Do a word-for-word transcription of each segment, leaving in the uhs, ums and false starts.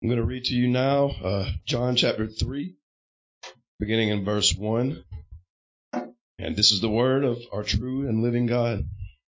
I'm going to read to you now uh, John chapter three, beginning in verse one. And this is the word of our true and living God.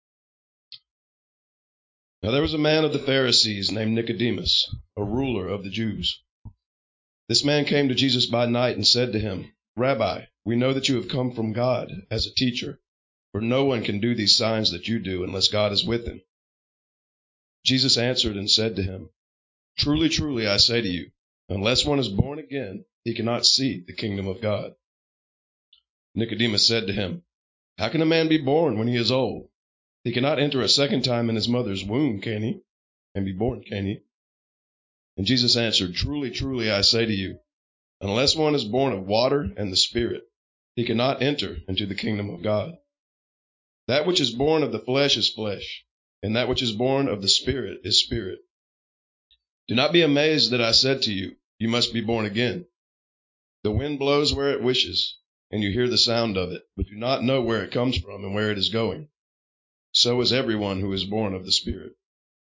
Now there was a man of the Pharisees named Nicodemus, a ruler of the Jews. This man came to Jesus by night and said to him, Rabbi, we know that you have come from God as a teacher, for no one can do these signs that you do unless God is with him. Jesus answered and said to him, Truly, truly, I say to you, unless one is born again, he cannot see the kingdom of God. Nicodemus said to him, How can a man be born when he is old? He cannot enter a second time in his mother's womb, can he? And be born, can he? And Jesus answered, Truly, truly, I say to you, unless one is born of water and the Spirit, he cannot enter into the kingdom of God. That which is born of the flesh is flesh, and that which is born of the Spirit is spirit. Do not be amazed that I said to you, you must be born again. The wind blows where it wishes, and you hear the sound of it, but do not know where it comes from and where it is going. So is everyone who is born of the Spirit.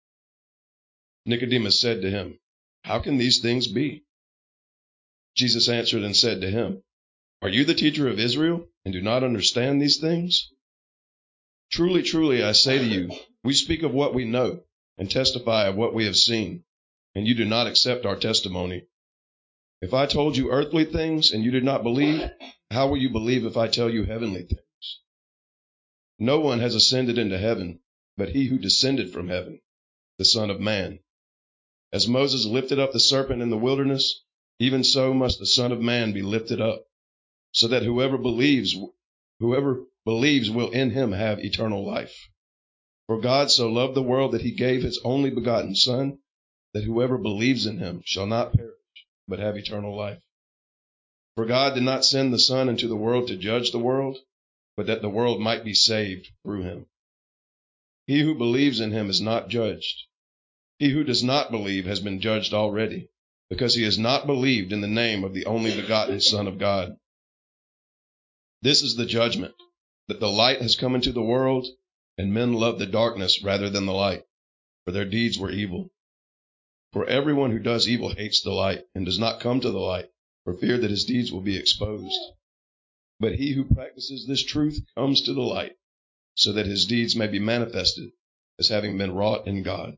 Nicodemus said to him, How can these things be? Jesus answered and said to him, Are you the teacher of Israel, and do not understand these things? Truly, truly, I say to you, we speak of what we know, and testify of what we have seen, and you do not accept our testimony. If I told you earthly things and you did not believe, how will you believe if I tell you heavenly things? No one has ascended into heaven, but he who descended from heaven, the Son of Man. As Moses lifted up the serpent in the wilderness, even so must the Son of Man be lifted up, so that whoever believes, whoever believes will in him have eternal life. For God so loved the world that he gave his only begotten Son, that whoever believes in him shall not perish, but have eternal life. For God did not send the Son into the world to judge the world, but that the world might be saved through him. He who believes in him is not judged. He who does not believe has been judged already, because he has not believed in the name of the only begotten Son of God. This is the judgment, that the light has come into the world, and men love the darkness rather than the light, for their deeds were evil. For everyone who does evil hates the light, and does not come to the light, for fear that his deeds will be exposed. But he who practices this truth comes to the light, so that his deeds may be manifested as having been wrought in God.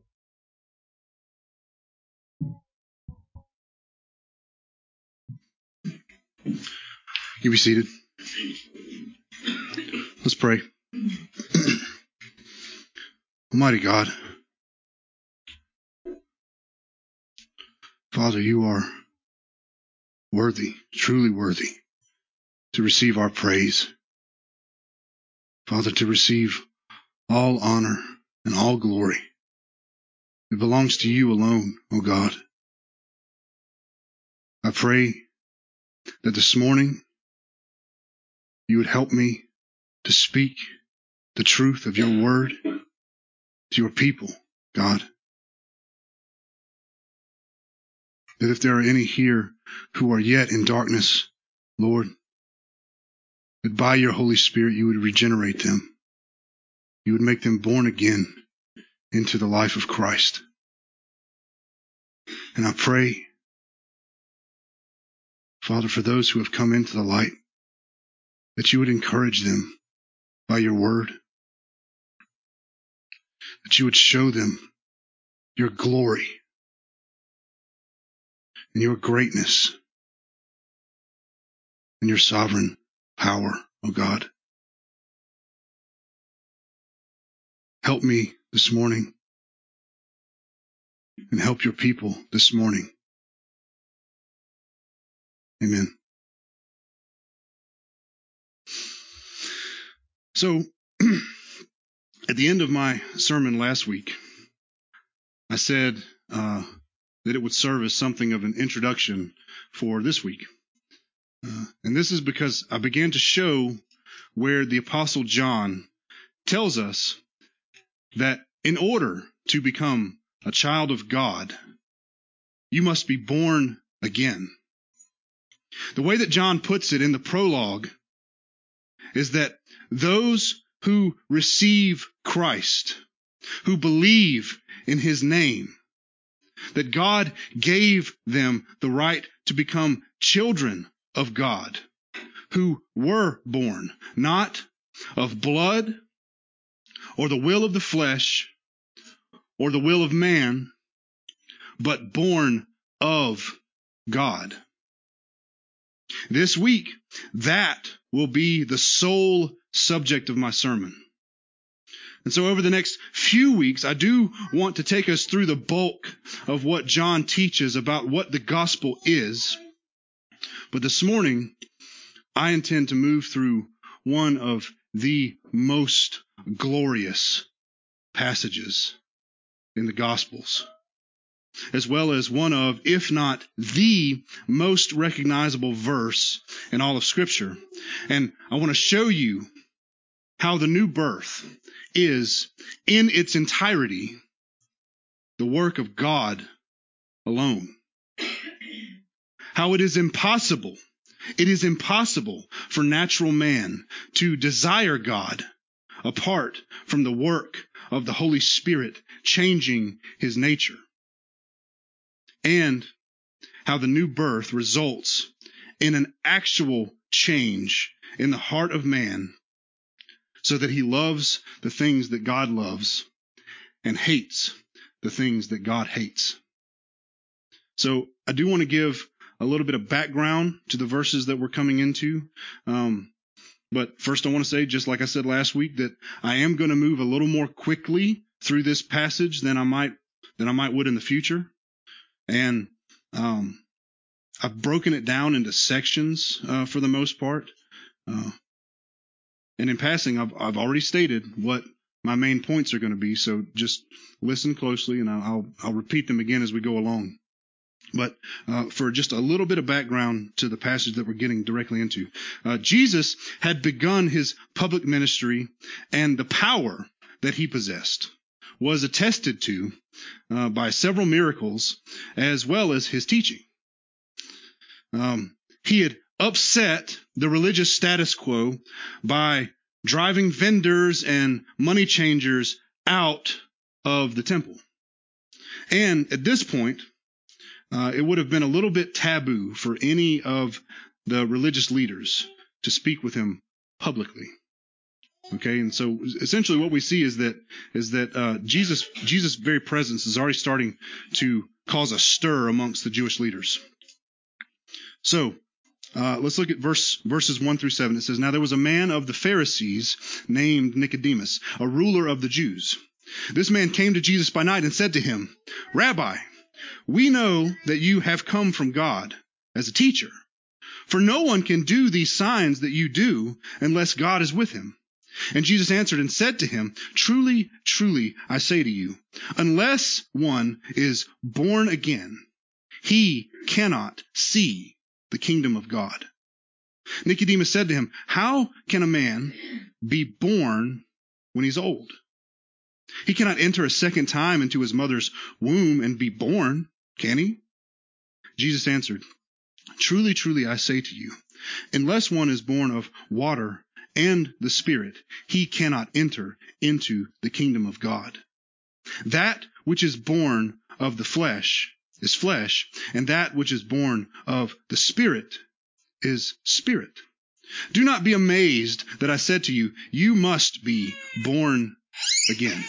You be seated. Let's pray. Almighty God, Father, you are worthy, truly worthy, to receive our praise. Father, to receive all honor and all glory. It belongs to you alone, O God. I pray that this morning you would help me to speak the truth of your word to your people, God. That if there are any here who are yet in darkness, Lord, that by your Holy Spirit you would regenerate them. You would make them born again into the life of Christ. And I pray, Father, for those who have come into the light, that you would encourage them by your word, that you would show them your glory and your greatness and your sovereign power, O God. Help me this morning and help your people this morning. Amen. So, at the end of my sermon last week, I said uh, that it would serve as something of an introduction for this week. Uh, and this is because I began to show where the Apostle John tells us that in order to become a child of God, you must be born again. The way that John puts it in the prologue is that those who receive Christ, who believe in his name, that God gave them the right to become children of God, who were born not of blood or the will of the flesh or the will of man, but born of God. This week, that will be the sole subject of my sermon. And so over the next few weeks, I do want to take us through the bulk of what John teaches about what the gospel is. But this morning, I intend to move through one of the most glorious passages in the Gospels, as well as one of, if not the most recognizable verse in all of Scripture. And I want to show you how the new birth is, in its entirety, the work of God alone. How it is impossible, it is impossible for natural man to desire God apart from the work of the Holy Spirit changing his nature. And how the new birth results in an actual change in the heart of man, so that he loves the things that God loves and hates the things that God hates. So I do want to give a little bit of background to the verses that we're coming into. Um, but first I want to say, just like I said last week, that I am going to move a little more quickly through this passage than I might than I might would in the future. And um, I've broken it down into sections uh, for the most part. Uh, and in passing, I've, I've already stated what my main points are going to be. So just listen closely, and I'll, I'll, I'll repeat them again as we go along. But uh, for just a little bit of background to the passage that we're getting directly into, uh, Jesus had begun his public ministry, and the power that he possessed was attested to uh, by several miracles as well as his teaching. Um, he had upset the religious status quo by driving vendors and money changers out of the temple. And at this point, Uh, it would have been a little bit taboo for any of the religious leaders to speak with him publicly. Okay, and so essentially what we see is that is that uh, Jesus Jesus' very presence is already starting to cause a stir amongst the Jewish leaders. So uh, let's look at verse verses one through seven. It says, "Now there was a man of the Pharisees named Nicodemus, a ruler of the Jews. This man came to Jesus by night and said to him, 'Rabbi, we know that you have come from God as a teacher, for no one can do these signs that you do unless God is with him.' And Jesus answered and said to him, 'Truly, truly, I say to you, unless one is born again, he cannot see the kingdom of God.' Nicodemus said to him, 'How can a man be born when he's old? He cannot enter a second time into his mother's womb and be born, can he?' Jesus answered, 'Truly, truly, I say to you, unless one is born of water and the Spirit, he cannot enter into the kingdom of God. That which is born of the flesh is flesh, and that which is born of the Spirit is spirit. Do not be amazed that I said to you, you must be born again.'"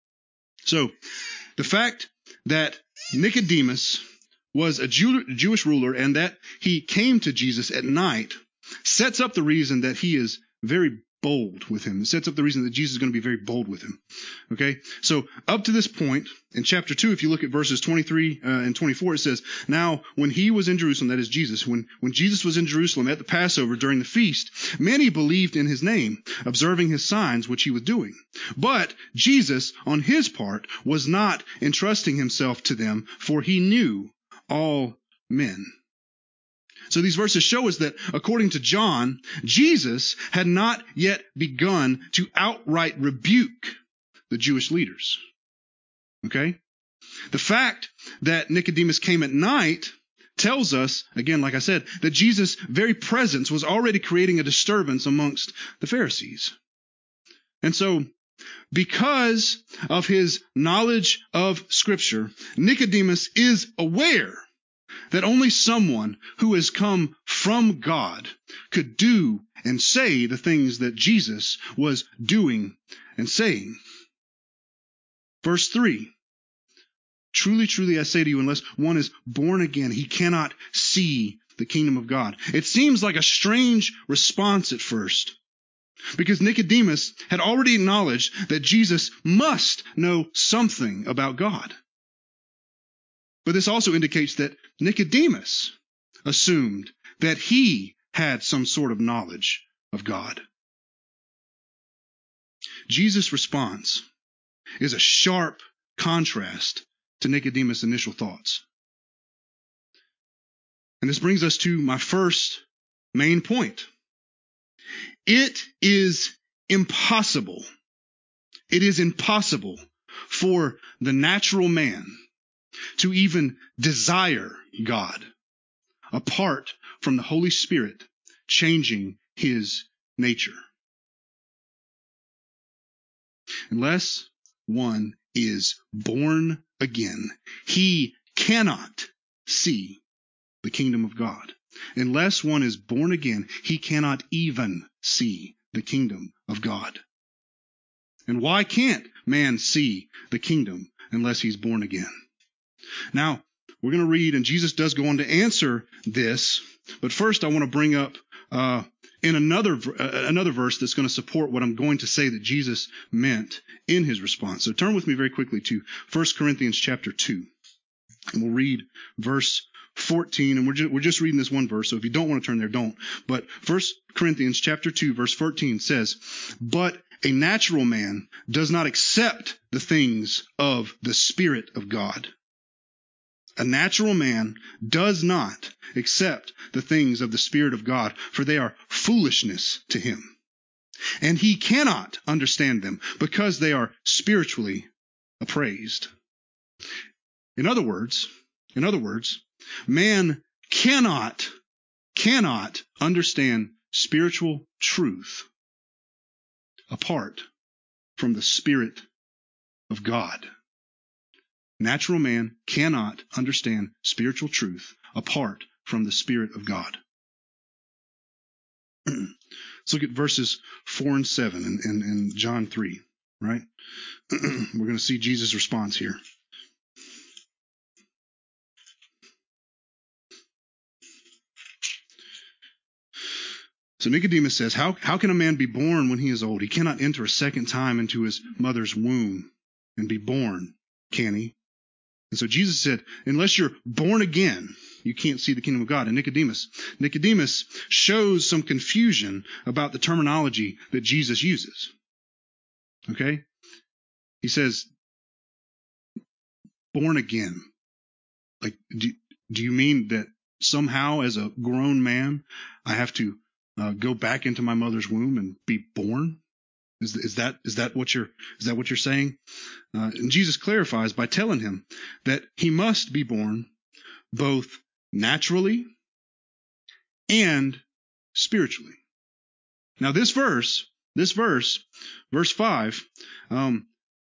So, the fact that Nicodemus was a Jew, Jewish ruler and that he came to Jesus at night sets up the reason that he is very bold with him. It sets up the reason that Jesus is going to be very bold with him. Okay? So, up to this point, in chapter two, if you look at verses twenty-three uh, and twenty-four, it says, "Now, when he was in Jerusalem," that is Jesus, when, when Jesus was in Jerusalem at the Passover during the feast, many believed in his name, observing his signs which he was doing. But Jesus, on his part, was not entrusting himself to them, for he knew all men. So these verses show us that, according to John, Jesus had not yet begun to outright rebuke the Jewish leaders. Okay? The fact that Nicodemus came at night tells us, again, like I said, that Jesus' very presence was already creating a disturbance amongst the Pharisees. And so, because of his knowledge of Scripture, Nicodemus is aware that only someone who has come from God could do and say the things that Jesus was doing and saying. Verse three, truly, truly, I say to you, unless one is born again, he cannot see the kingdom of God. It seems like a strange response at first, because Nicodemus had already acknowledged that Jesus must know something about God. But this also indicates that Nicodemus assumed that he had some sort of knowledge of God. Jesus' response is a sharp contrast to Nicodemus' initial thoughts. And this brings us to my first main point. It is impossible. It is impossible for the natural man to even desire God apart from the Holy Spirit changing his nature. Unless one is born again, he cannot see the kingdom of God. Unless one is born again, he cannot even see the kingdom of God. And why can't man see the kingdom unless he's born again? Now, we're going to read, and Jesus does go on to answer this, but first I want to bring up uh, in another uh, another verse that's going to support what I'm going to say that Jesus meant in his response. So turn with me very quickly to First Corinthians chapter two, and we'll read verse fourteen, and we're just, we're just reading this one verse, so if you don't want to turn there, don't. But First Corinthians chapter two, verse fourteen says, "But a natural man does not accept the things of the Spirit of God." A natural man does not accept the things of the Spirit of God, for they are foolishness to him. And he cannot understand them because they are spiritually appraised. In other words, in other words, man cannot, cannot understand spiritual truth apart from the Spirit of God. Natural man cannot understand spiritual truth apart from the Spirit of God. Let's look at verses four and seven in, in, in John three, right? We're going to see Jesus' response here. So Nicodemus says, how, how can a man be born when he is old? He cannot enter a second time into his mother's womb and be born, can he? And so Jesus said, unless you're born again, you can't see the kingdom of God. And Nicodemus, Nicodemus shows some confusion about the terminology that Jesus uses. Okay? He says, born again. Like, do, do you mean that somehow as a grown man, I have to uh, go back into my mother's womb and be born? Is, is that is that what you're is that what you're saying? Uh, and Jesus clarifies by telling him that he must be born both naturally and spiritually. Now, this verse, this verse, verse five, um,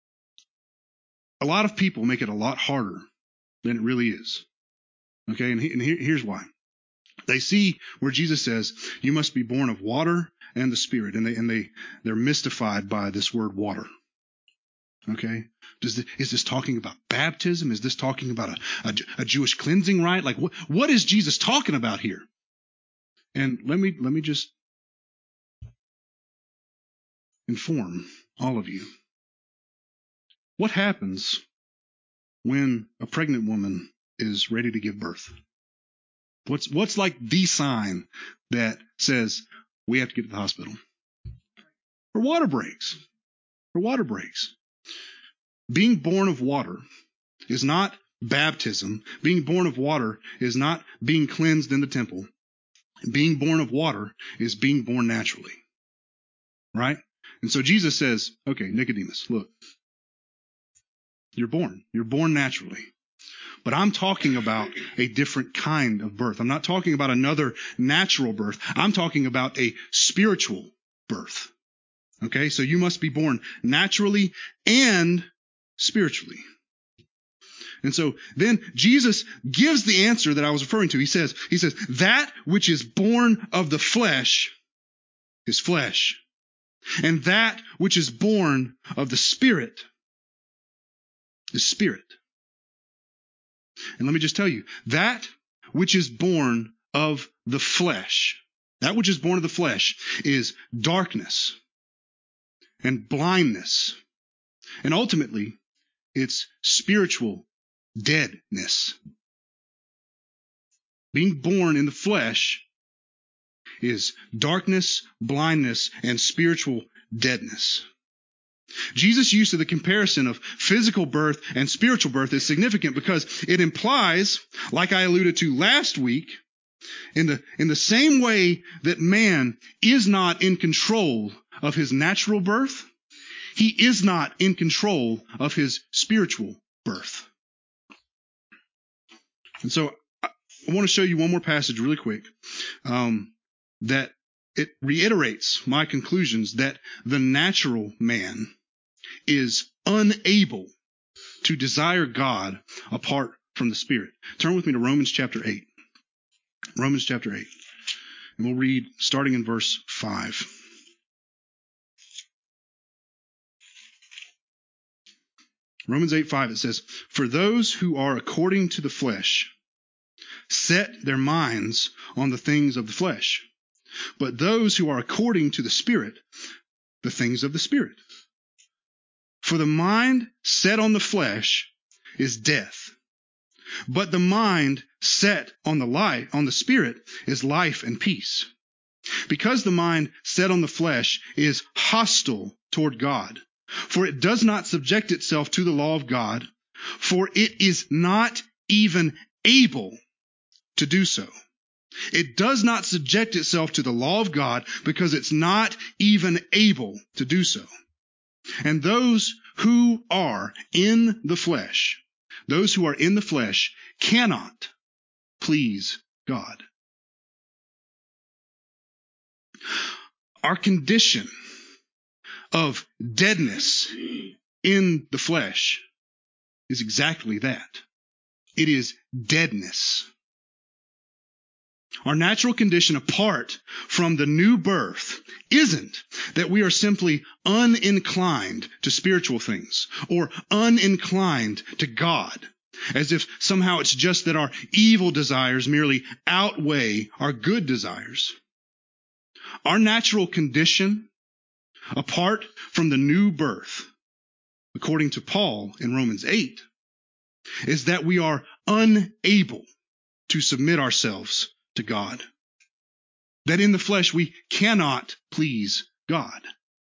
a lot of people make it a lot harder than it really is. Okay, and, he, and here, here's why. They see where Jesus says, "You must be born of water and the Spirit," and they and they they're mystified by this word water. Okay, does this, is this talking about baptism? Is this talking about a, a, a Jewish cleansing rite? Like what what is Jesus talking about here? And let me let me just inform all of you. What happens when a pregnant woman is ready to give birth? What's what's like the sign that says we have to get to the hospital? Her water breaks. Her water breaks. Being born of water is not baptism. Being born of water is not being cleansed in the temple. Being born of water is being born naturally. Right? And so Jesus says, okay, Nicodemus, look, you're born. You're born naturally. But I'm talking about a different kind of birth. I'm not talking about another natural birth. I'm talking about a spiritual birth. Okay, so you must be born naturally and spiritually. And so then Jesus gives the answer that I was referring to. He says, he says, that which is born of the flesh is flesh, and that which is born of the Spirit is spirit. And let me just tell you, that which is born of the flesh, that which is born of the flesh is darkness and blindness. And ultimately, it's spiritual deadness. Being born in the flesh is darkness, blindness, and spiritual deadness. Jesus' use of the comparison of physical birth and spiritual birth is significant because it implies, like I alluded to last week, in the, in the same way that man is not in control of his natural birth, he is not in control of his spiritual birth. And so I want to show you one more passage really quick um, that it reiterates my conclusions that the natural man is unable to desire God apart from the Spirit. Turn with me to Romans chapter eight. Romans chapter eight. And we'll read starting in verse five. Romans eight five, it says, "For those who are according to the flesh set their minds on the things of the flesh, but those who are according to the Spirit, the things of the Spirit. For the mind set on the flesh is death, but the mind set on the light, on the Spirit, is life and peace. Because the mind set on the flesh is hostile toward God, for it does not subject itself to the law of God, for it is not even able to do so." It does not subject itself to the law of God because it's not even able to do so. And those who are in the flesh, those who are in the flesh cannot please God. Our condition of deadness in the flesh is exactly that. It is deadness. Our natural condition apart from the new birth isn't that we are simply uninclined to spiritual things or uninclined to God, as if somehow it's just that our evil desires merely outweigh our good desires. Our natural condition apart from the new birth, according to Paul in Romans eight, is that we are unable to submit ourselves to God. That in the flesh we cannot please God.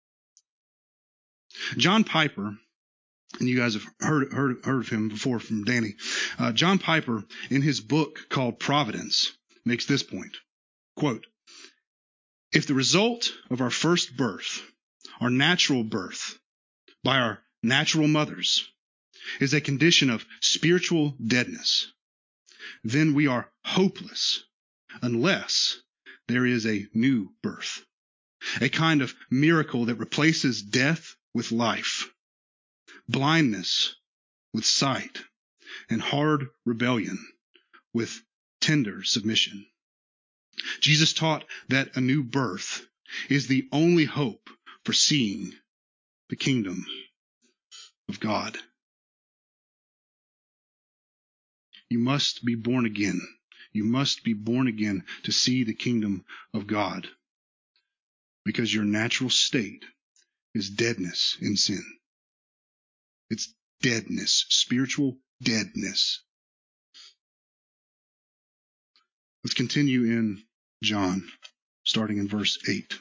John Piper, and you guys have heard heard, heard of him before from Danny. Uh, John Piper, in his book called Providence, makes this point. Quote, "If the result of our first birth, our natural birth, by our natural mothers, is a condition of spiritual deadness, then we are hopeless unless there is a new birth, a kind of miracle that replaces death with life, blindness with sight, and hard rebellion with tender submission." Jesus taught that a new birth is the only hope for seeing the kingdom of God. You must be born again. You must be born again to see the kingdom of God, because your natural state is deadness in sin. It's deadness, spiritual deadness. Let's continue in John, starting in verse eight.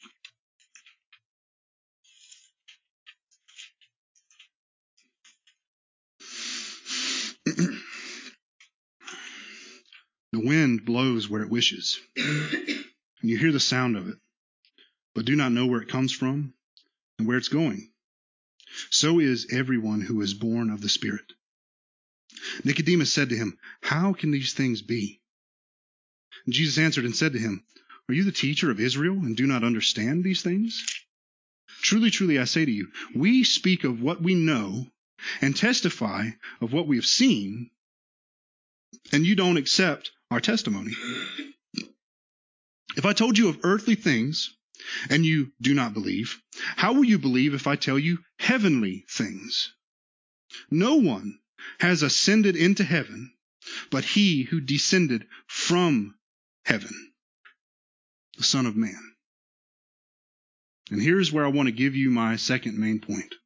"The wind blows where it wishes, and you hear the sound of it, but do not know where it comes from and where it's going. So is everyone who is born of the Spirit." Nicodemus said to him, "How can these things be?" And Jesus answered and said to him, "Are you the teacher of Israel and do not understand these things? Truly, truly, I say to you, we speak of what we know and testify of what we have seen, and you don't accept our testimony. If I told you of earthly things and you do not believe, how will you believe if I tell you heavenly things? No one has ascended into heaven but he who descended from heaven, the Son of Man. And here's where I want to give you my second main point.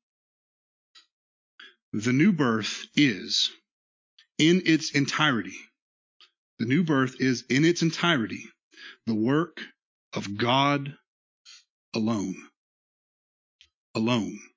The new birth is, in its entirety, the new birth is in its entirety the work of God alone. Alone.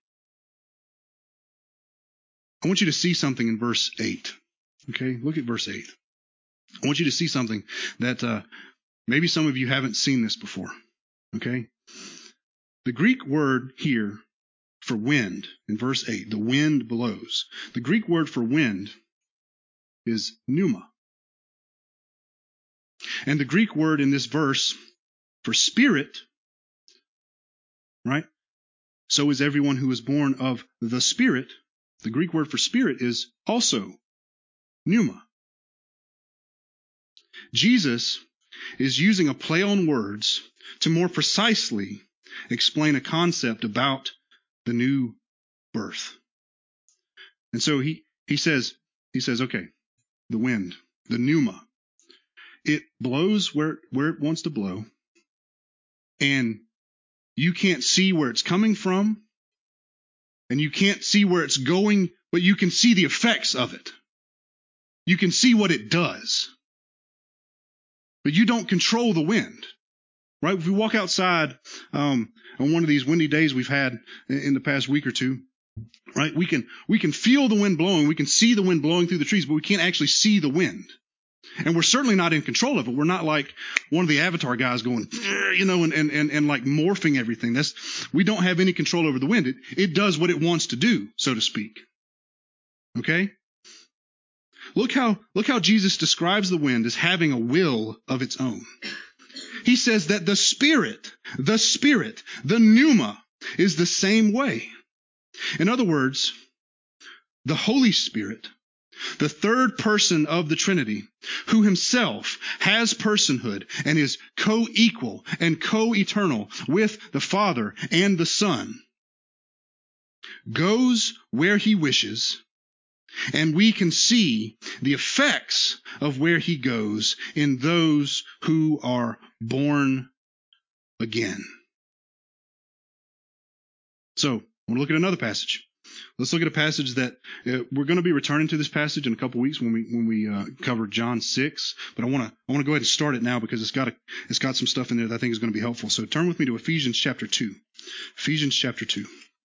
I want you to see something in verse eight. Okay, look at verse eight. I want you to see something that uh, maybe some of you haven't seen this before. Okay? The Greek word here for wind, in verse eight, the wind blows. The Greek word for wind is pneuma. And the Greek word in this verse for spirit, right? So is everyone who is born of the Spirit. The Greek word for spirit is also pneuma. Jesus is using a play on words to more precisely explain a concept about the new birth. And so he, he says, he says, okay, the wind, the pneuma, it blows where, where it wants to blow, and you can't see where it's coming from, and you can't see where it's going, but you can see the effects of it. You can see what it does. But you don't control the wind, right? If we walk outside um, on one of these windy days we've had in the past week or two, right? We can we can feel the wind blowing. We can see the wind blowing through the trees, but we can't actually see the wind. And we're certainly not in control of it. We're not like one of the Avatar guys going, you know, and, and, and, and like morphing everything. That's, we don't have any control over the wind. It, it does what it wants to do, so to speak. Okay? Look how, look how Jesus describes the wind as having a will of its own. He says that the Spirit, the Spirit, the pneuma is the same way. In other words, the Holy Spirit, the third person of the Trinity, who himself has personhood and is co-equal and co-eternal with the Father and the Son, goes where he wishes, and we can see the effects of where he goes in those who are born again. So, I want to look at another passage. Let's look at a passage that uh, we're going to be returning to this passage in a couple weeks when we when we uh, cover John six. But I want to I want to go ahead and start it now because it's got a, it's got some stuff in there that I think is going to be helpful. So turn with me to Ephesians chapter two. Ephesians chapter two.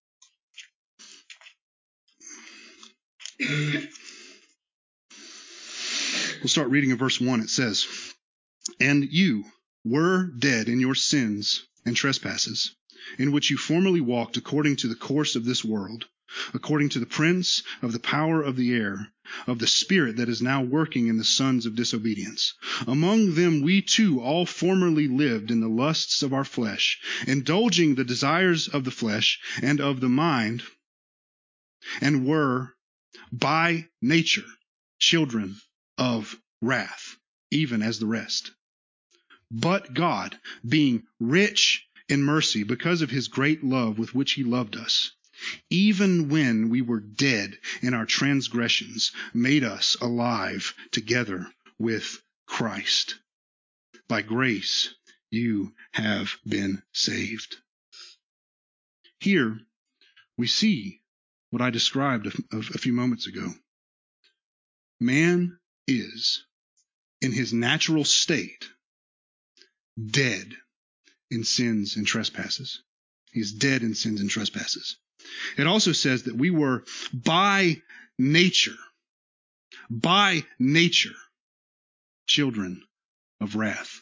We'll start reading in verse one. It says, "And you were dead in your sins and trespasses, in which you formerly walked according to the course of this world, according to the prince of the power of the air, of the spirit that is now working in the sons of disobedience. Among them we too all formerly lived in the lusts of our flesh, indulging the desires of the flesh and of the mind, and were by nature children of wrath, even as the rest. But God, being rich in mercy because of his great love with which he loved us, even when we were dead in our transgressions, made us alive together with Christ. By grace you have been saved." Here we see what I described a, a few moments ago. Man is, in his natural state, dead in sins and trespasses. He is dead in sins and trespasses. It also says that we were by nature, by nature, children of wrath.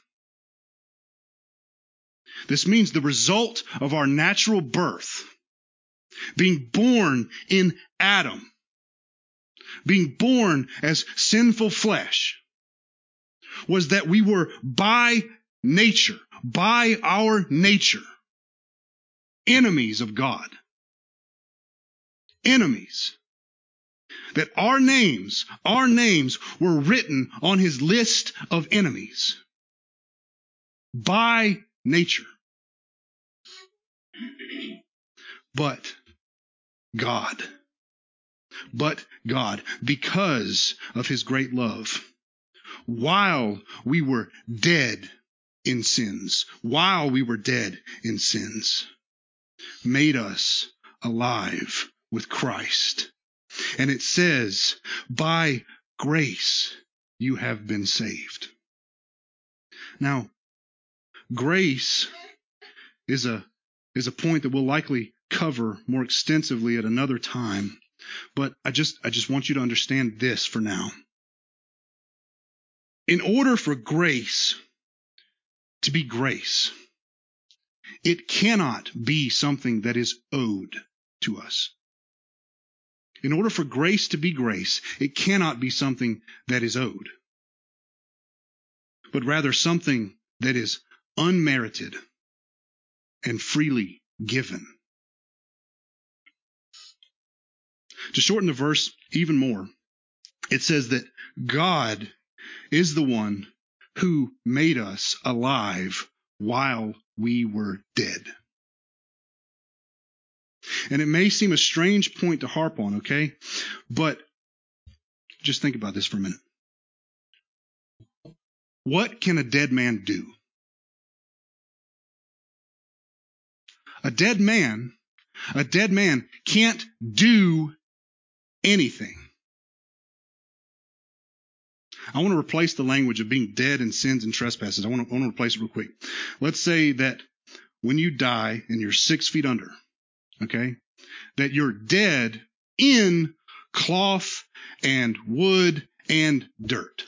This means the result of our natural birth, being born in Adam, being born as sinful flesh, was that we were by nature, by our nature, enemies of God. Enemies. That our names, our names were written on his list of enemies by nature. But God, but God, because of his great love, while we were dead in sins, while we were dead in sins, made us alive with Christ. And it says, by grace you have been saved. Now, grace is a is a point that we'll likely cover more extensively at another time. But I just I just want you to understand this for now. In order for grace to be grace, it cannot be something that is owed to us. In order for grace to be grace, it cannot be something that is owed, but rather something that is unmerited and freely given. To shorten the verse even more, it says that God is the one who made us alive while we were dead. And it may seem a strange point to harp on, okay? But just think about this for a minute. What can a dead man do? A dead man, a dead man can't do anything. I want to replace the language of being dead in sins and trespasses. I want to, I want to replace it real quick. Let's say that when you die and you're six feet under, okay, that you're dead in cloth and wood and dirt.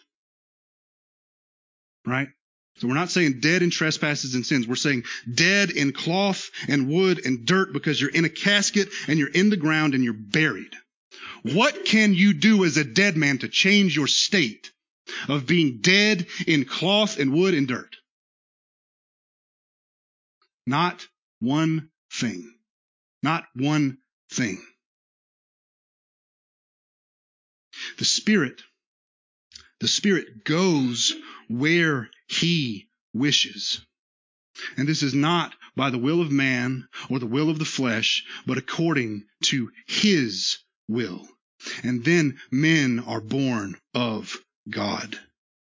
Right? So we're not saying dead in trespasses and sins. We're saying dead in cloth and wood and dirt because you're in a casket and you're in the ground and you're buried. What can you do as a dead man to change your state of being dead in cloth and wood and dirt? Not one thing. Not one thing. The Spirit, the Spirit goes where He wishes. And this is not by the will of man or the will of the flesh, but according to His will. And then men are born of God.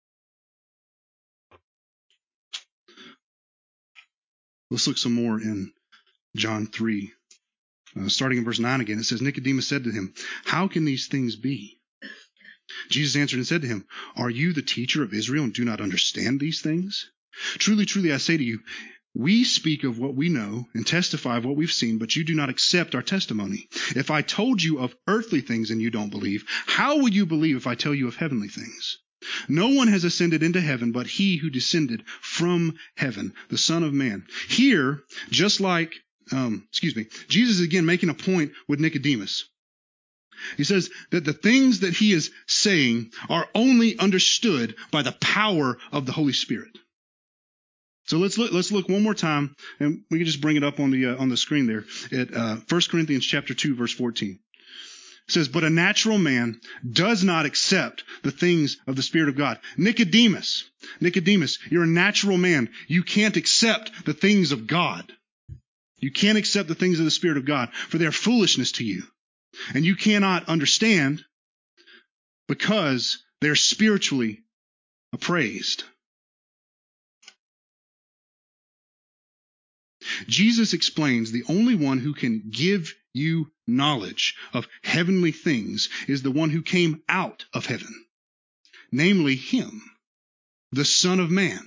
Let's look some more in John three. Uh, starting in verse nine again, it says, Nicodemus said to him, "How can these things be?" Jesus answered and said to him, "Are you the teacher of Israel and do not understand these things? Truly, truly, I say to you, we speak of what we know and testify of what we've seen, but you do not accept our testimony. If I told you of earthly things and you don't believe, how will you believe if I tell you of heavenly things? No one has ascended into heaven but he who descended from heaven, the Son of Man." Here, just like, um, excuse me, Jesus is again making a point with Nicodemus. He says that the things that he is saying are only understood by the power of the Holy Spirit. So let's look, let's look one more time, and we can just bring it up on the uh, on the screen there at uh, First Corinthians chapter two, verse fourteen. It says, "But a natural man does not accept the things of the Spirit of God." Nicodemus, Nicodemus, you're a natural man. You can't accept the things of God. You can't accept the things of the Spirit of God, for they are foolishness to you. And you cannot understand because they're spiritually appraised. Jesus explains the only one who can give you knowledge of heavenly things is the one who came out of heaven, namely Him, the Son of Man.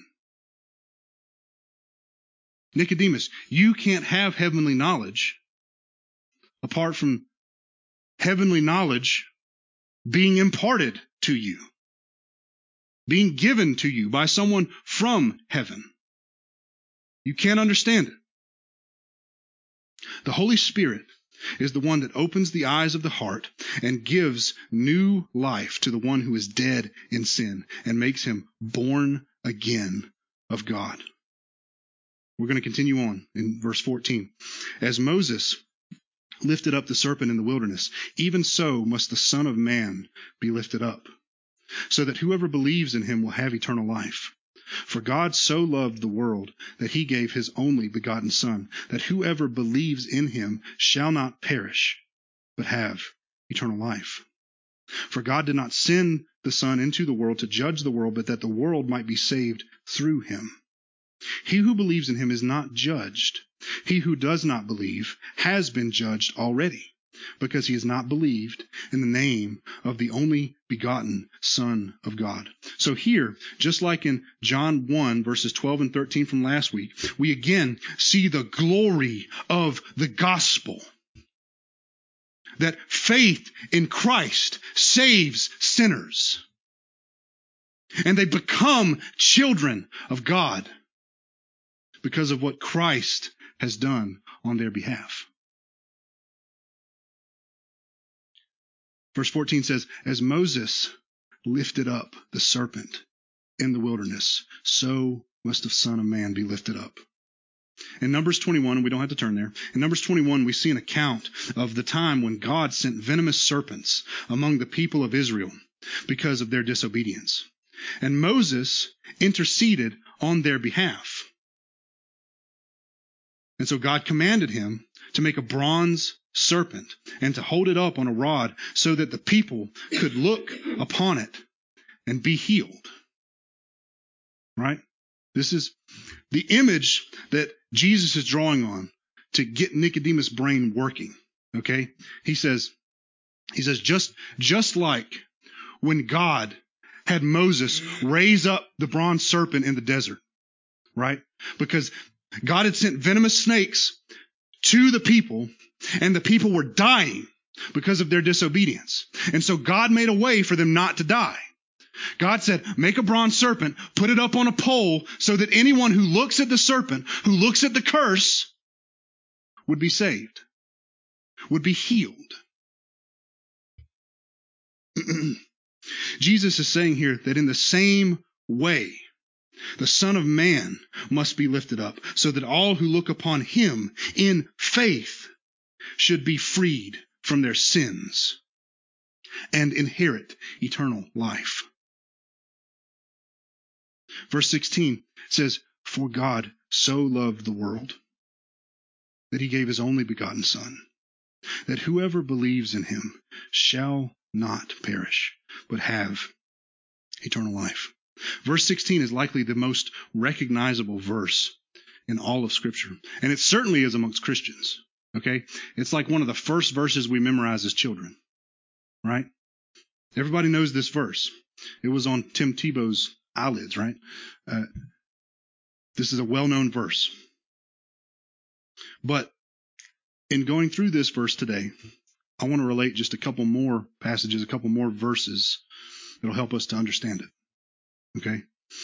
Nicodemus, you can't have heavenly knowledge apart from heavenly knowledge being imparted to you, being given to you by someone from heaven. You can't understand it. The Holy Spirit is the one that opens the eyes of the heart and gives new life to the one who is dead in sin and makes him born again of God. We're going to continue on in verse fourteen. As Moses lifted up the serpent in the wilderness, even so must the Son of Man be lifted up, so that whoever believes in him will have eternal life. For God so loved the world that he gave his only begotten Son, that whoever believes in him shall not perish, but have eternal life. For God did not send the Son into the world to judge the world, but that the world might be saved through him. He who believes in him is not judged. He who does not believe has been judged already, because he has not believed in the name of the only begotten Son of God. So here, just like in John one, verses twelve and thirteen from last week, we again see the glory of the gospel. That faith in Christ saves sinners. And they become children of God because of what Christ has done on their behalf. Verse fourteen says, as Moses lifted up the serpent in the wilderness, so must the Son of Man be lifted up. In Numbers twenty-one, and we don't have to turn there, in Numbers twenty-one we see an account of the time when God sent venomous serpents among the people of Israel because of their disobedience. And Moses interceded on their behalf. And so God commanded him to make a bronze serpent and to hold it up on a rod so that the people could look upon it and be healed. Right? This is the image that Jesus is drawing on to get Nicodemus' brain working. Okay? He says, he says, just, just like when God had Moses raise up the bronze serpent in the desert, right? Because God had sent venomous snakes to the people, and the people were dying because of their disobedience. And so God made a way for them not to die. God said, make a bronze serpent, put it up on a pole so that anyone who looks at the serpent, who looks at the curse, would be saved, would be healed. Jesus is saying here that in the same way, the Son of Man must be lifted up so that all who look upon him in faith should be freed from their sins and inherit eternal life. Verse sixteen says, for God so loved the world that he gave his only begotten Son, that whoever believes in him shall not perish, but have eternal life. Verse sixteen is likely the most recognizable verse in all of Scripture. And it certainly is amongst Christians. Okay? It's like one of the first verses we memorize as children. Right? Everybody knows this verse. It was on Tim Tebow's eyelids, right? Uh, this is a well-known verse. But in going through this verse today, I want to relate just a couple more passages, a couple more verses that'll help us to understand it. Okay?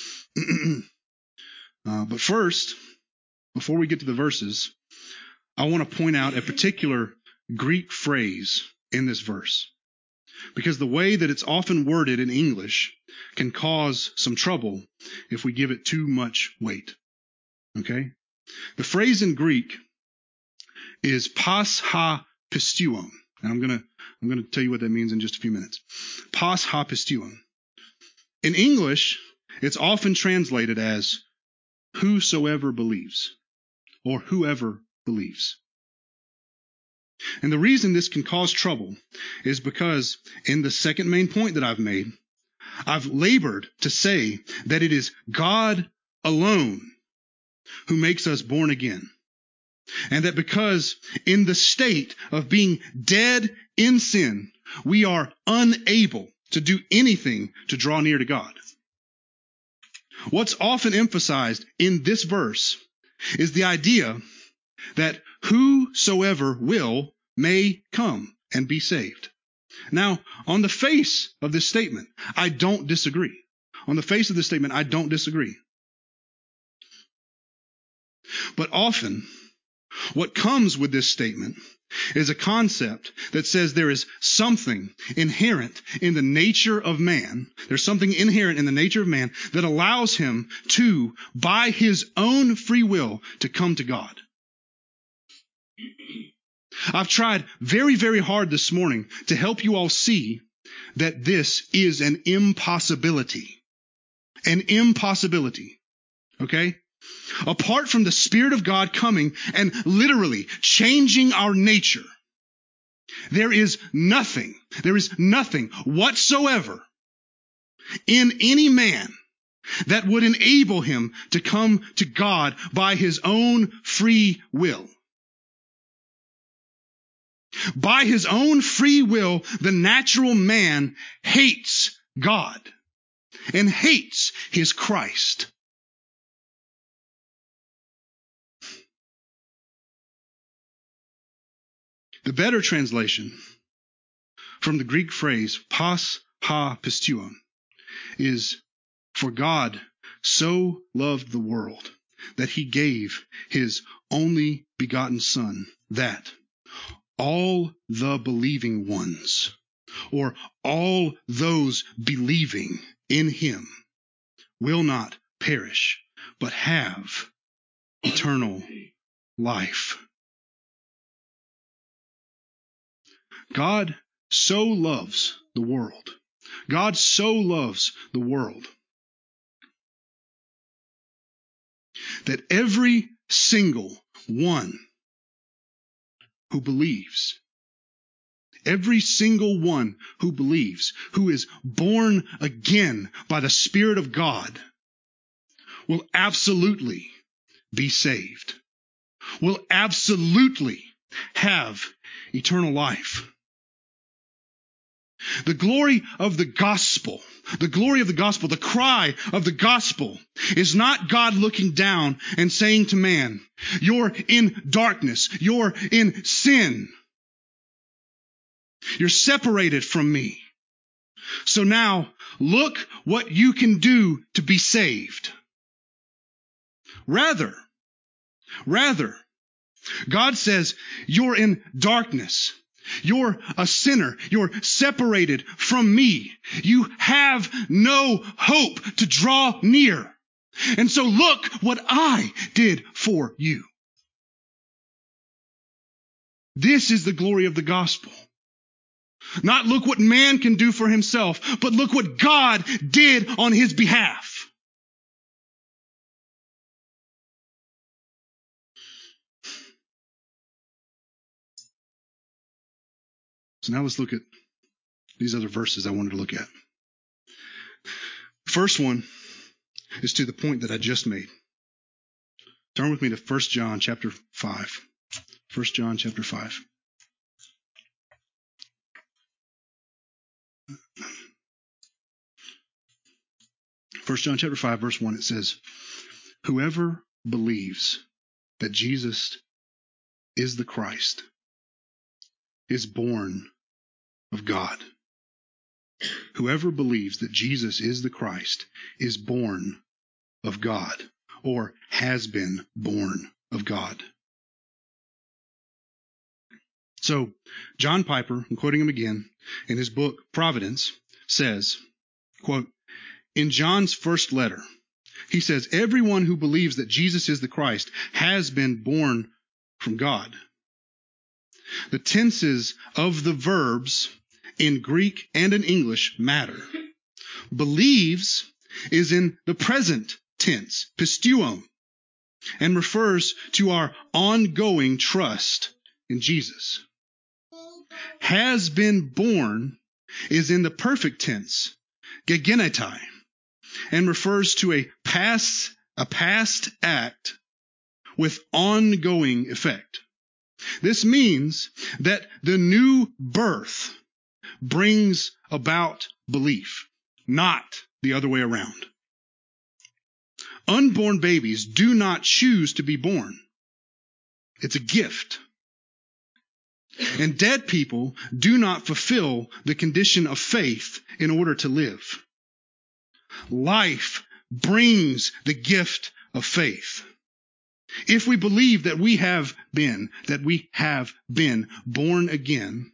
uh, but first, before we get to the verses, I want to point out a particular Greek phrase in this verse. Because the way that it's often worded in English can cause some trouble if we give it too much weight. Okay? The phrase in Greek is pas ha pisteuon. And I'm gonna I'm gonna tell you what that means in just a few minutes. Pas ha pisteuon. In English, it's often translated as whosoever believes or whoever believes. And the reason this can cause trouble is because in the second main point that I've made, I've labored to say that it is God alone who makes us born again. And that because in the state of being dead in sin, we are unable to do anything to draw near to God. What's often emphasized in this verse is the idea that whosoever will may come and be saved. Now, on the face of this statement, I don't disagree. On the face of this statement, I don't disagree. But often, what comes with this statement is a concept that says there is something inherent in the nature of man. There's something inherent in the nature of man that allows him to, by his own free will, to come to God. I've tried very, very hard this morning to help you all see that this is an impossibility. An impossibility. Okay? Apart from the Spirit of God coming and literally changing our nature, there is nothing, there is nothing whatsoever in any man that would enable him to come to God by his own free will. By his own free will, the natural man hates God and hates his Christ. The better translation from the Greek phrase pas ha pisteuon is, for God so loved the world that he gave his only begotten Son, that all the believing ones, or all those believing in him, will not perish, but have eternal life. God so loves the world. God so loves the world that every single one who believes, every single one who believes, who is born again by the Spirit of God, will absolutely be saved, will absolutely have eternal life. The glory of the gospel, the glory of the gospel, the cry of the gospel is not God looking down and saying to man, you're in darkness, you're in sin, you're separated from me. So now look what you can do to be saved. Rather, rather, God says you're in darkness. You're a sinner. You're separated from me. You have no hope to draw near. And so look what I did for you. This is the glory of the gospel. Not look what man can do for himself, but look what God did on his behalf. So now let's look at these other verses I wanted to look at. First one is to the point that I just made. Turn with me to First John chapter five. First John chapter five. First John chapter five, verse one, it says, whoever believes that Jesus is the Christ is born of God. Whoever believes that Jesus is the Christ is born of God, or has been born of God. So, John Piper, I'm quoting him again, in his book Providence, says, quote, in John's first letter, he says, everyone who believes that Jesus is the Christ has been born from God. The tenses of the verbs in Greek and in English matter. Believes is in the present tense, pisteuon, and refers to our ongoing trust in Jesus. Has been born is in the perfect tense, gegenetai, and refers to a past, a past act with ongoing effect. This means that the new birth brings about belief, not the other way around. Unborn babies do not choose to be born. It's a gift. And dead people do not fulfill the condition of faith in order to live. Life brings the gift of faith. If we believe that we have been, that we have been born again,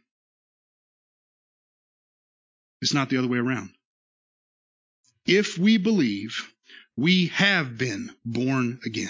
it's not the other way around. If we believe we have been born again.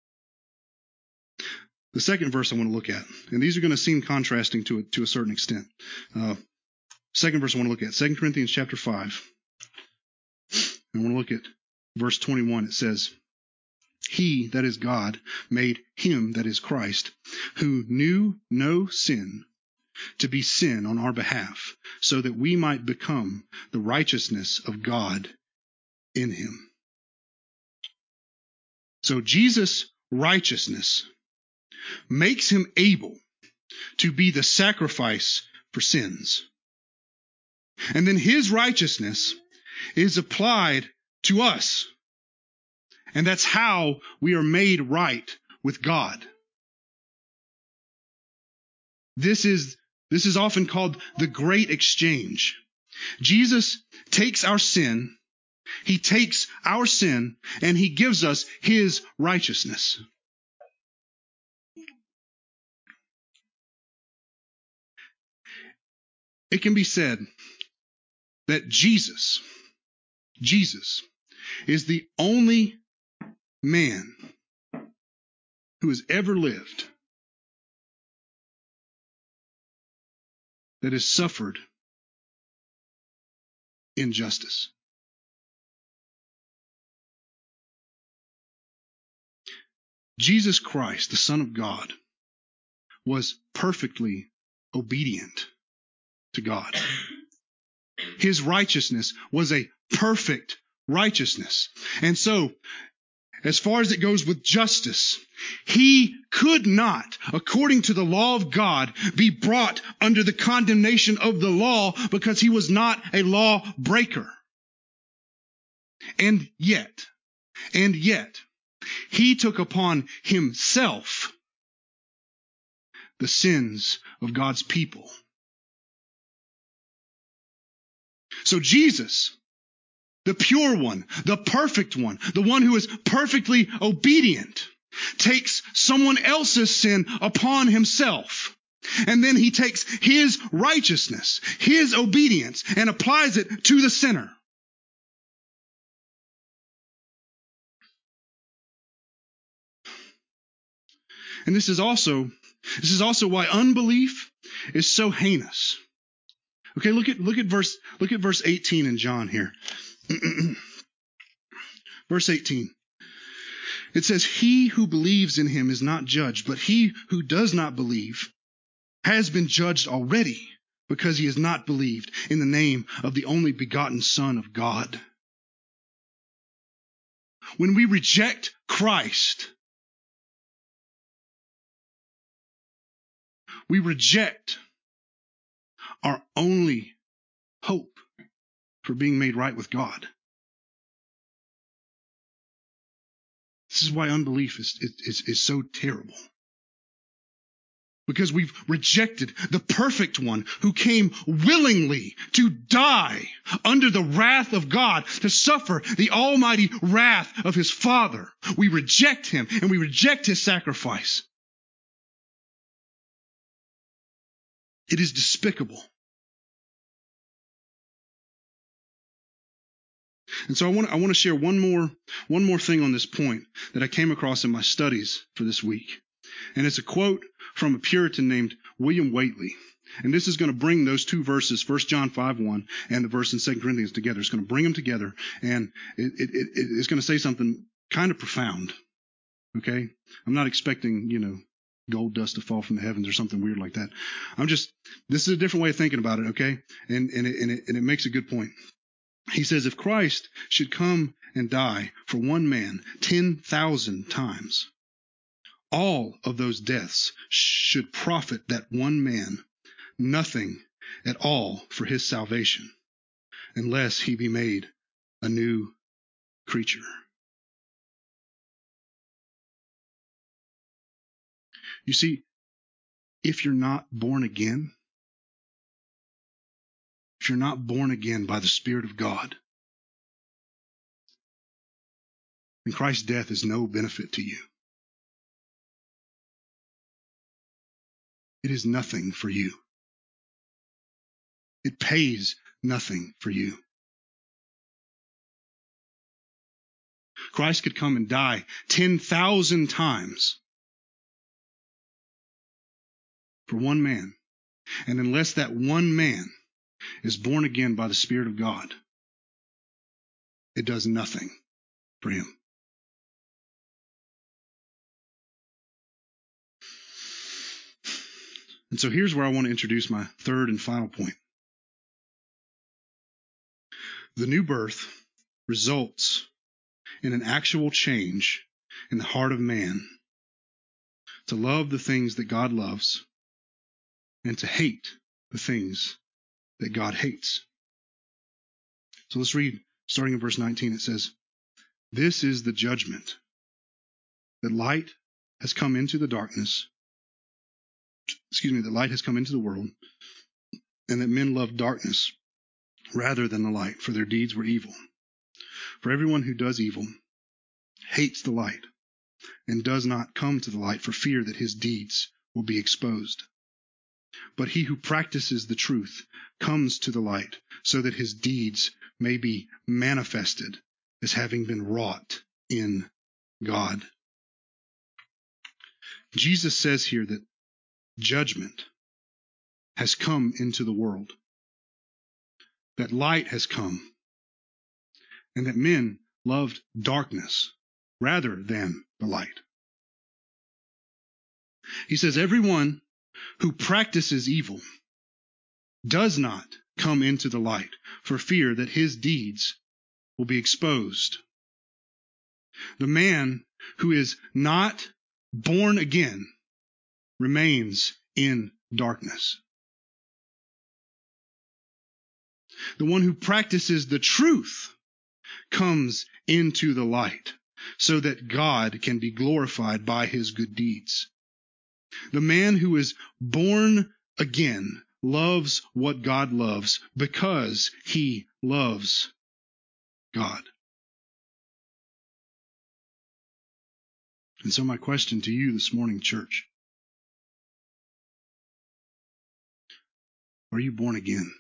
The second verse I want to look at, and these are going to seem contrasting to a, to a certain extent. Uh, second verse I want to look at, Second Corinthians chapter five. I want to look at verse twenty-one. It says, He, that is God, made him, that is Christ, who knew no sin, to be sin on our behalf, so that we might become the righteousness of God in him. So Jesus' righteousness makes him able to be the sacrifice for sins. And then his righteousness is applied to us. And that's how we are made right with God. This is, this is often called the great exchange. Jesus takes our sin, he takes our sin, and he gives us his righteousness. It can be said that Jesus, Jesus is the only man who has ever lived that has suffered injustice. Jesus Christ, the Son of God, was perfectly obedient to God. His righteousness was a perfect righteousness. And so, as far as it goes with justice, he could not, according to the law of God, be brought under the condemnation of the law because he was not a law breaker. And yet, and yet, he took upon himself the sins of God's people. So Jesus, the pure one, the perfect one, the one who is perfectly obedient, takes someone else's sin upon himself. And then he takes his righteousness, his obedience, and applies it to the sinner. And this is also, this is also why unbelief is so heinous. Okay, look at, look at verse, look at verse eighteen in John here. Verse eighteen. It says, He who believes in him is not judged, but he who does not believe has been judged already, because he has not believed in the name of the only begotten Son of God. When we reject Christ, we reject our only hope for being made right with God. This is why unbelief is, is, is so terrible. Because we've rejected the perfect one who came willingly to die under the wrath of God, to suffer the almighty wrath of his Father. We reject him and we reject his sacrifice. It is despicable. And so I want, I want to share one more, one more thing on this point that I came across in my studies for this week. And it's a quote from a Puritan named William Whately. And this is going to bring those two verses, First John five one and the verse in Second Corinthians together. It's going to bring them together, and it, it, it, it's going to say something kind of profound. Okay? I'm not expecting, you know, gold dust to fall from the heavens or something weird like that. I'm just, this is a different way of thinking about it, okay? And, and, it, and, it, and it makes a good point. He says, if Christ should come and die for one man ten thousand times, all of those deaths should profit that one man nothing at all for his salvation, unless he be made a new creature. You see, if you're not born again, if you're not born again by the Spirit of God, then Christ's death is no benefit to you. it is nothing for you. It pays nothing for you. Christ could come and die ten thousand times for one man. And unless that one man is born again by the Spirit of God, it does nothing for him. And so here's where I want to introduce my third and final point. The new birth results in an actual change in the heart of man to love the things that God loves and to hate the things that God hates. So let's read, starting in verse nineteen. It says, "This is the judgment, that light has come into the darkness, excuse me, that light has come into the world, and that men loved darkness rather than the light, for their deeds were evil. For everyone who does evil hates the light and does not come to the light for fear that his deeds will be exposed. But he who practices the truth comes to the light so that his deeds may be manifested as having been wrought in God." Jesus says here that judgment has come into the world, that light has come, and that men loved darkness rather than the light. He says everyone who practices evil does not come into the light for fear that his deeds will be exposed. The man who is not born again remains in darkness. The one who practices the truth comes into the light so that God can be glorified by his good deeds. The man who is born again loves what God loves because he loves God. And so my question to you this morning, church, are you born again?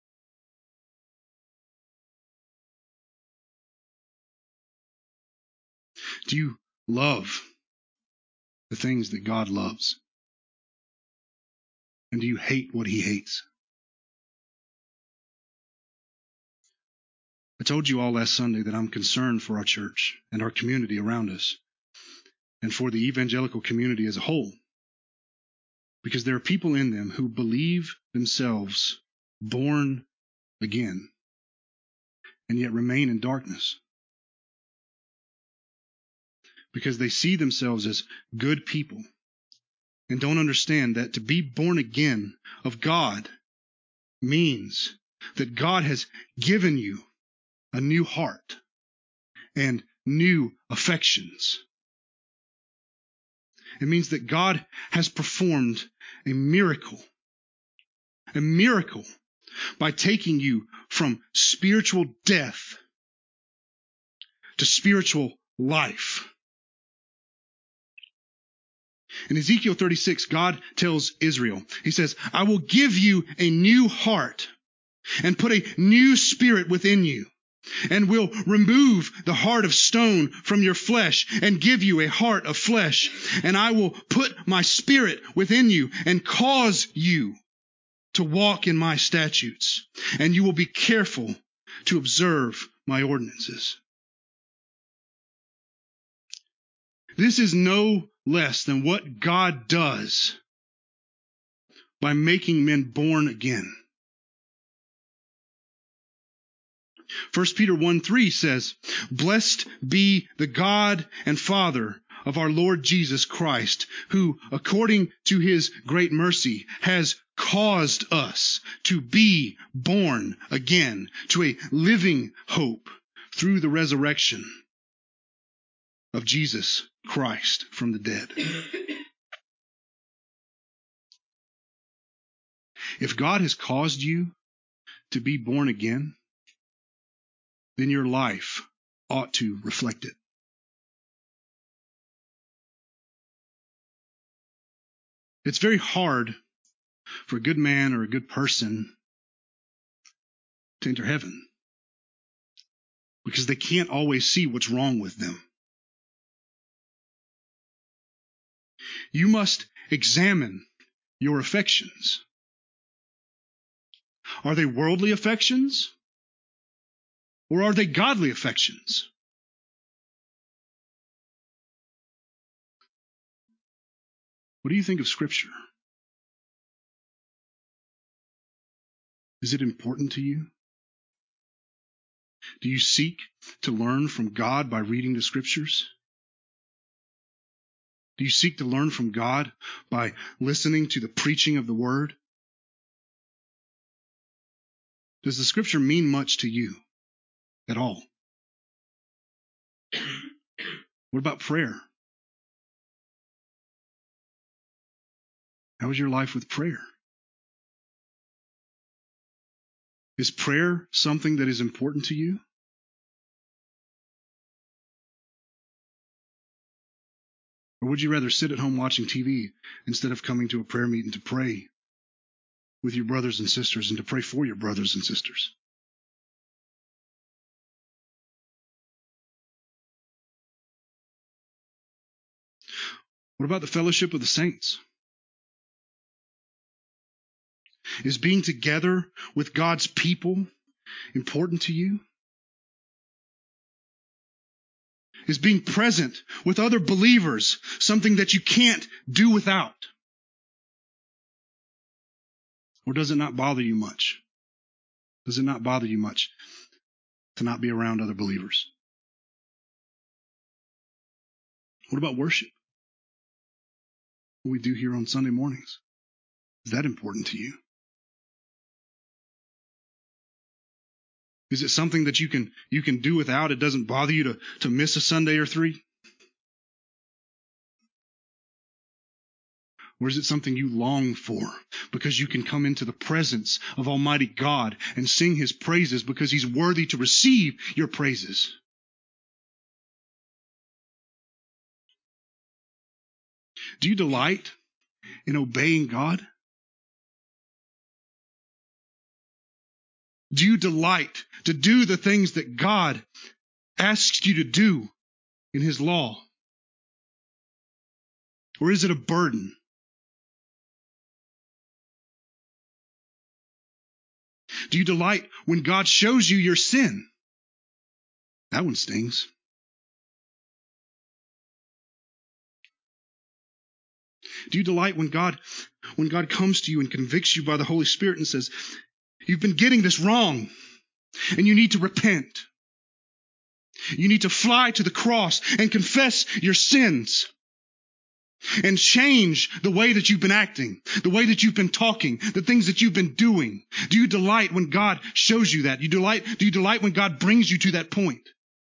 Do you love the things that God loves? And do you hate what he hates? I told you all last Sunday that I'm concerned for our church and our community around us and for the evangelical community as a whole, because there are people in them who believe themselves born again and yet remain in darkness because they see themselves as good people and don't understand that to be born again of God means that God has given you a new heart and new affections. It means that God has performed a miracle, a miracle by taking you from spiritual death to spiritual life. In Ezekiel thirty-six, God tells Israel, he says, "I will give you a new heart and put a new spirit within you, and will remove the heart of stone from your flesh and give you a heart of flesh. And I will put my spirit within you and cause you to walk in my statutes, and you will be careful to observe my ordinances." This is no less than what God does by making men born again. First Peter one three says, "Blessed be the God and Father of our Lord Jesus Christ, who, according to his great mercy, has caused us to be born again to a living hope through the resurrection of Jesus Christ from the dead." If God has caused you to be born again, then your life ought to reflect it. It's very hard for a good man or a good person to enter heaven, because they can't always see what's wrong with them. You must examine your affections. Are they worldly affections? Or are they godly affections? What do you think of Scripture? Is it important to you? Do you seek to learn from God by reading the Scriptures? Do you seek to learn from God by listening to the preaching of the Word? Does the Scripture mean much to you at all? What about prayer? How is your life with prayer? Is prayer something that is important to you? Or would you rather sit at home watching T V instead of coming to a prayer meeting to pray with your brothers and sisters and to pray for your brothers and sisters? What about the fellowship of the saints? Is being together with God's people important to you? Is being present with other believers something that you can't do without? Or does it not bother you much? Does it not bother you much to not be around other believers? What about worship? What we do here on Sunday mornings? Is that important to you? Is it something that you can you can do without? It doesn't bother you to, to miss a Sunday or three? Or is it something you long for because you can come into the presence of Almighty God and sing His praises because He's worthy to receive your praises? Do you delight in obeying God? Do you delight to do the things that God asks you to do in His law? Or is it a burden? Do you delight when God shows you your sin? That one stings. Do you delight when God, when God comes to you and convicts you by the Holy Spirit and says, you've been getting this wrong and you need to repent. You need to fly to the cross and confess your sins and change the way that you've been acting, the way that you've been talking, the things that you've been doing. Do you delight when God shows you that? You delight, do you delight when God brings you to that point?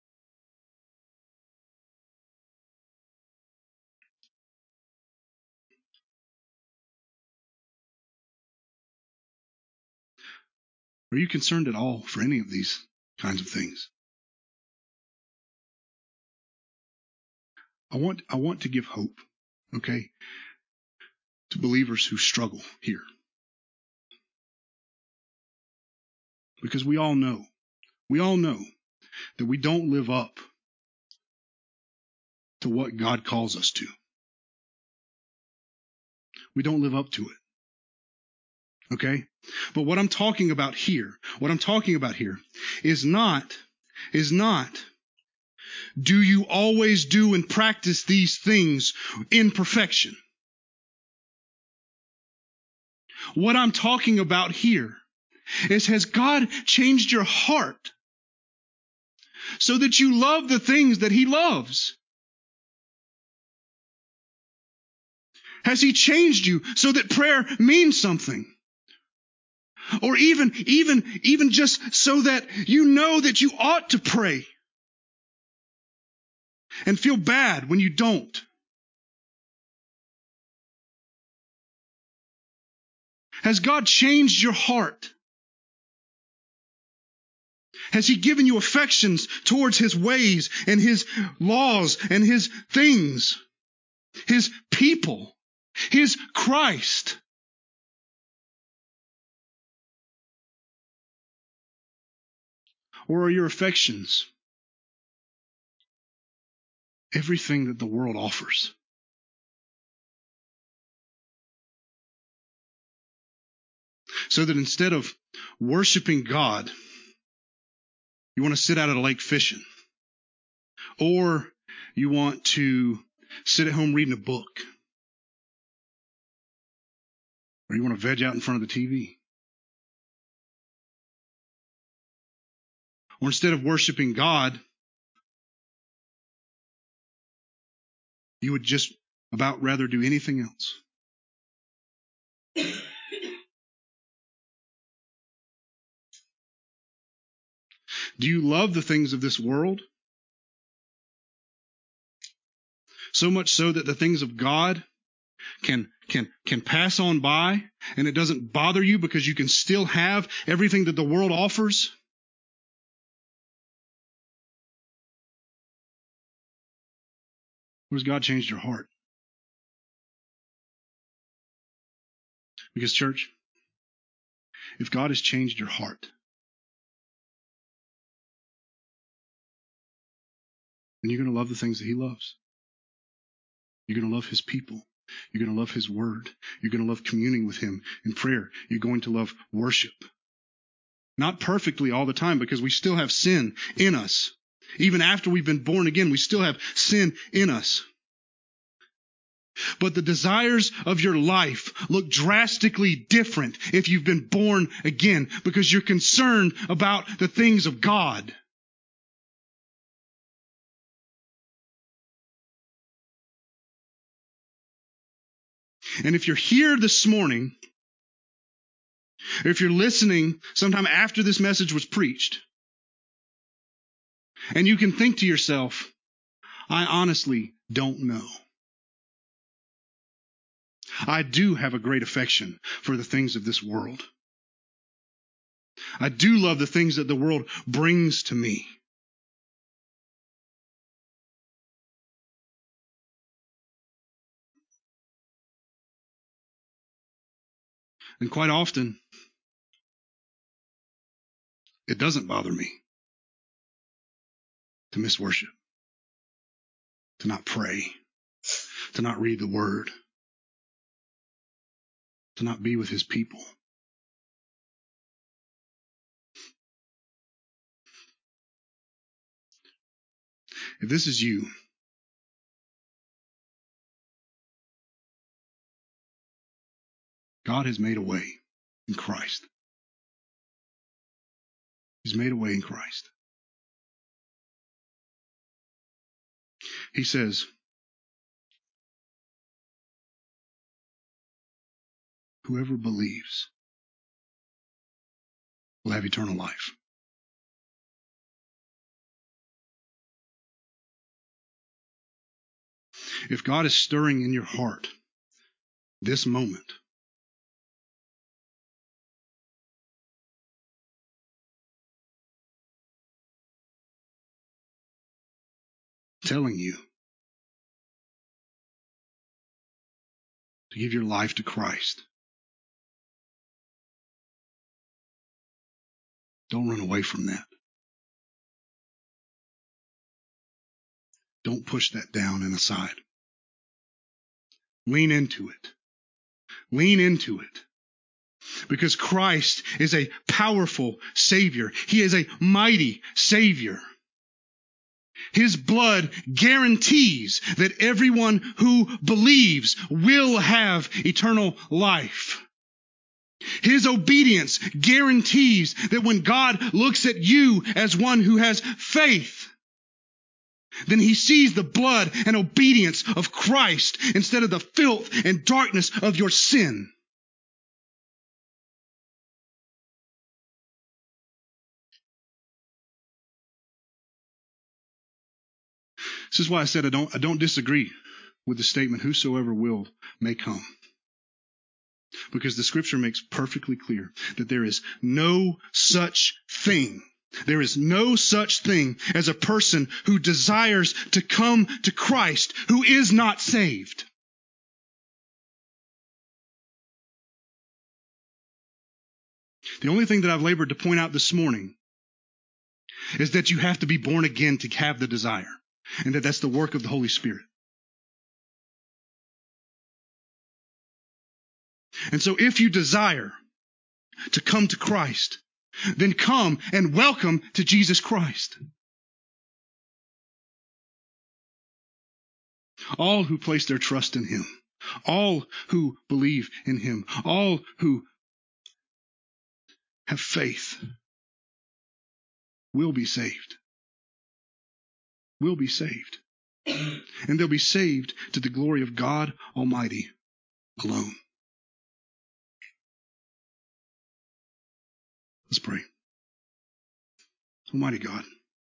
Are you concerned at all for any of these kinds of things? I want, I want to give hope, okay, to believers who struggle here. Because we all know, we all know that we don't live up to what God calls us to. We don't live up to it. Okay? But what I'm talking about here, what I'm talking about here is not, is not, do you always do and practice these things in perfection? What I'm talking about here is, has God changed your heart so that you love the things that He loves? Has He changed you so that prayer means something? Or even, even, even just so that you know that you ought to pray and feel bad when you don't? Has God changed your heart? Has He given you affections towards His ways and His laws and His things, His people, His Christ? Or are your affections everything that the world offers? So that instead of worshiping God, you want to sit out at a lake fishing. Or you want to sit at home reading a book. Or you want to veg out in front of the T V. Or instead of worshiping God, you would just about rather do anything else. Do you love the things of this world? So much so that the things of God can, can, can pass on by and it doesn't bother you because you can still have everything that the world offers? Or has God changed your heart? Because, church, if God has changed your heart, then you're going to love the things that He loves. You're going to love His people. You're going to love His Word. You're going to love communing with Him in prayer. You're going to love worship. Not perfectly all the time, because we still have sin in us. Even after we've been born again, we still have sin in us. But the desires of your life look drastically different if you've been born again, because you're concerned about the things of God. And if you're here this morning, or if you're listening sometime after this message was preached, and you can think to yourself, I honestly don't know. I do have a great affection for the things of this world. I do love the things that the world brings to me. And quite often, it doesn't bother me to miss worship, to not pray, to not read the Word, to not be with His people. If this is you, God has made a way in Christ. He's made a way in Christ. He says, whoever believes will have eternal life. If God is stirring in your heart this moment, telling you to give your life to Christ, don't run away from that. Don't push that down and aside. Lean into it. Lean into it. Because Christ is a powerful Savior. He is a mighty Savior. His blood guarantees that everyone who believes will have eternal life. His obedience guarantees that when God looks at you as one who has faith, then He sees the blood and obedience of Christ instead of the filth and darkness of your sin. This is why I said I don't, I don't disagree with the statement, whosoever will may come. Because the Scripture makes perfectly clear that there is no such thing. There is no such thing as a person who desires to come to Christ who is not saved. The only thing that I've labored to point out this morning is that you have to be born again to have the desire, and that that's the work of the Holy Spirit. And so if you desire to come to Christ, then come and welcome to Jesus Christ. All who place their trust in him, all who believe in him, all who have faith will be saved. Will be saved. And they'll be saved to the glory of God Almighty alone. Let's pray. Almighty God,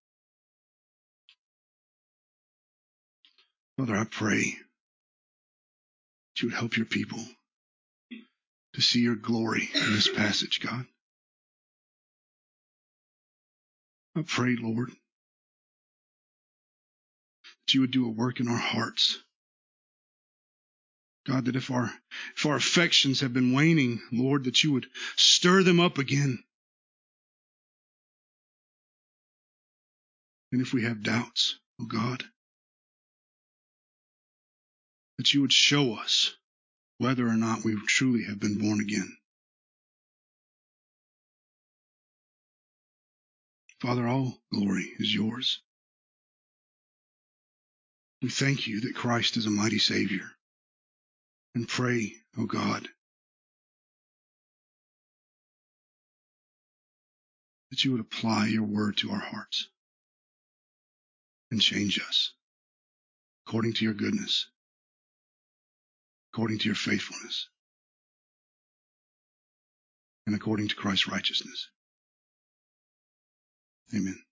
Father, I pray that you would help your people to see your glory in this passage, God. I pray, Lord, that you would do a work in our hearts. God, that if our, if our affections have been waning, Lord, that you would stir them up again. And if we have doubts, oh God, that you would show us whether or not we truly have been born again. Father, all glory is yours. We thank you that Christ is a mighty Savior. And pray, oh God, that you would apply your word to our hearts and change us according to your goodness, according to your faithfulness, and according to Christ's righteousness. Amen.